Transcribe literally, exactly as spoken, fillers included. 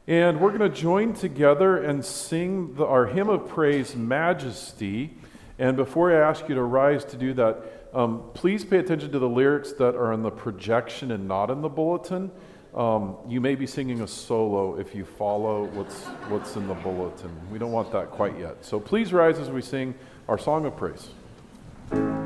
And we're going to join together and sing the, our hymn of praise, Majesty. And before I ask you to rise to do that, um, please pay attention to the lyrics that are in the projection and not in the bulletin. Um, you may be singing a solo if you follow what's, what's in the bulletin. We don't want that quite yet. So please rise as we sing our song of praise.